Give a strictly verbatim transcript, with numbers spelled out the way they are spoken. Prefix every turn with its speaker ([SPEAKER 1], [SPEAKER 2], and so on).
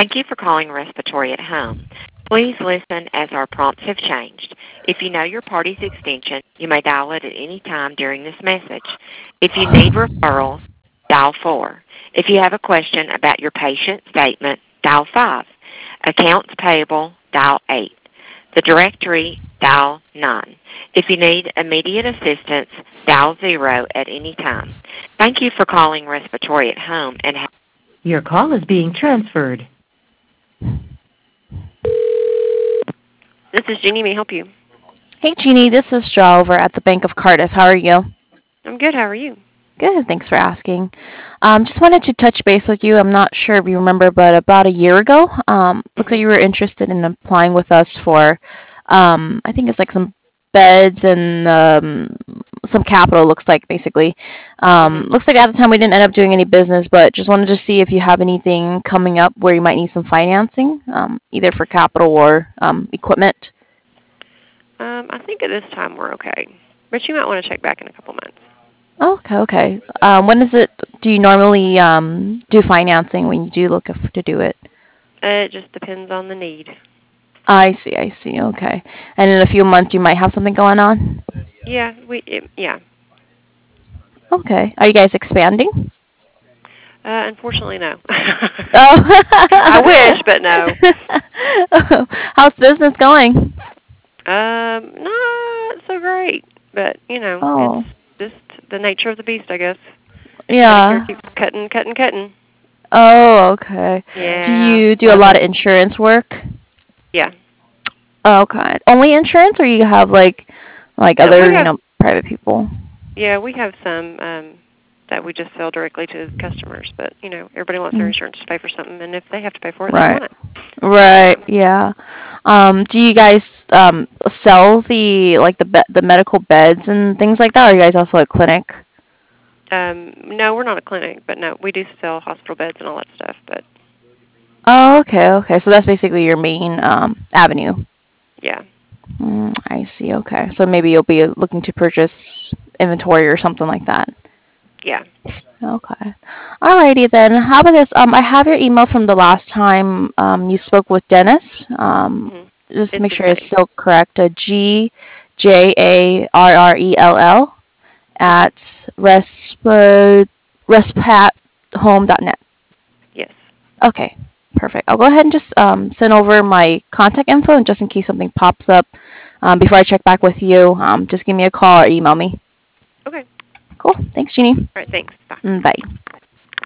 [SPEAKER 1] Thank you for calling Respiratory at Home. Please listen as our prompts have changed. If you know your party's extension, you may dial it at any time during this message. If you need referrals, dial four. If you have a question about your patient statement, dial five. Accounts payable, dial eight. The directory, dial nine. If you need immediate assistance, dial zero at any time. Thank you for calling Respiratory at Home and ha- Your call is being transferred. This is Jeannie. May I help you?
[SPEAKER 2] Hey, Jeannie, this is Jo over at the Bank of Cardiff. How are you?
[SPEAKER 1] I'm good. How are you?
[SPEAKER 2] Good, thanks for asking. Um, just wanted to touch base with you. I'm not sure if you remember, but about a year ago, um, looks like you were interested in applying with us for, um, I think it's like some beds and um, some capital, looks like, basically. Um,
[SPEAKER 1] Mm-hmm.
[SPEAKER 2] looks like at the time we didn't end up doing any business, but just wanted to see if you have anything coming up where you might need some financing, um, either for capital or um, equipment.
[SPEAKER 1] Um, I think at this time we're okay, but you might want to check back in a couple months.
[SPEAKER 2] Okay, okay. Um, when is it? Do you normally um, do financing when you do look f- to do it?
[SPEAKER 1] Uh, it just depends on the need.
[SPEAKER 2] I see, I see. Okay. And in a few months, you might have something going on.
[SPEAKER 1] Yeah, we it, yeah.
[SPEAKER 2] Okay. Are you guys expanding?
[SPEAKER 1] Uh, unfortunately, no.
[SPEAKER 2] Oh.
[SPEAKER 1] I wish, but no.
[SPEAKER 2] How's business going?
[SPEAKER 1] Um, not so great, but you know, it's
[SPEAKER 2] Oh,
[SPEAKER 1] just the nature of the beast, I guess. Gotta here
[SPEAKER 2] yeah.
[SPEAKER 1] keep cutting, cutting, cutting.
[SPEAKER 2] Oh, okay. Do
[SPEAKER 1] Yeah,
[SPEAKER 2] you do a
[SPEAKER 1] love
[SPEAKER 2] lot
[SPEAKER 1] it.
[SPEAKER 2] of insurance work?
[SPEAKER 1] Yeah.
[SPEAKER 2] Oh, okay. Only insurance, or you have like like
[SPEAKER 1] Uh, we
[SPEAKER 2] other, you
[SPEAKER 1] have
[SPEAKER 2] know, private people?
[SPEAKER 1] yeah, we have some um that we just sell directly to customers, but you know, everybody wants their
[SPEAKER 2] Mm,
[SPEAKER 1] insurance to pay for something, and if they have to pay for it, they
[SPEAKER 2] right.
[SPEAKER 1] want it.
[SPEAKER 2] Right.
[SPEAKER 1] So,
[SPEAKER 2] Yeah. Um, do you guys um sell the like the be- the medical beds and things like that? Or are you guys also a clinic?
[SPEAKER 1] um, no, we're not a clinic, but no, we do sell hospital beds and all that stuff. But
[SPEAKER 2] Oh, okay, okay. So that's basically your main um avenue.
[SPEAKER 1] yeah,
[SPEAKER 2] Mm, I see. Okay. So maybe you'll be looking to purchase inventory or something like that.
[SPEAKER 1] yeah.
[SPEAKER 2] Okay. Alrighty then. How about this? Um, I have your email from the last time um you spoke with Dennis. Um,
[SPEAKER 1] Mm-hmm.
[SPEAKER 2] just to
[SPEAKER 1] It's
[SPEAKER 2] make
[SPEAKER 1] the
[SPEAKER 2] sure it's
[SPEAKER 1] same.
[SPEAKER 2] still correct. Uh, G J A R R E L L
[SPEAKER 1] Mm-hmm.
[SPEAKER 2] at respa respathome dot net.
[SPEAKER 1] Yes.
[SPEAKER 2] Okay, perfect. I'll go ahead and just um, send over my contact info, and just in case something pops up um, before I check back with you, um, just give me a call or email me.
[SPEAKER 1] Okay.
[SPEAKER 2] Cool. Thanks, Jeannie.
[SPEAKER 1] All right. Thanks. Bye.
[SPEAKER 2] Mm, bye.